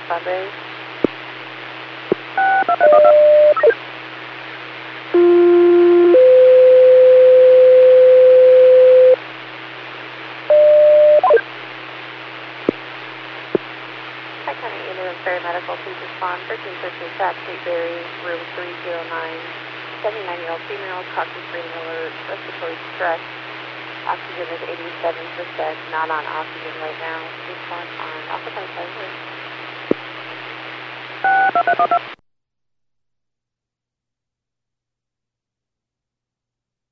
Sunday. Hi, County Ambulance Paramedical, please respond. 1313 South Street, Berry, room 309. 79-year-old female, conscious breathing alert, respiratory distress. Oxygen is 87%, not on oxygen right now. Respond on Alpha 55.